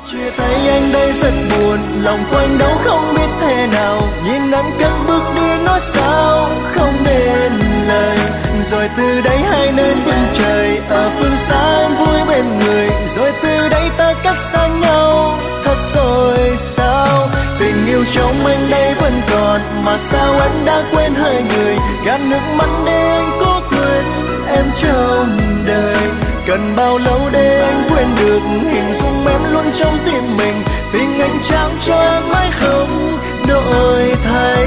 Chia tay anh đây rất buồn, lòng của anh đâu không biết thế nào. Nhìn anh cất bước đi nói sao không nên lời. Rồi từ đây hai nơi phương trời, ở phương xa em vui bên người. Rồi từ đây ta cách xa nhau, thật rồi sao? Tình yêu trong anh đây vẫn còn, mà sao anh đã quên hai người. Gạt nước mắt để anh cố quên em trong đời. Cần bao lâu để anh quên được hình dung em luôn trong tim mình. Tình anh trao cho em mãi không đổi thay.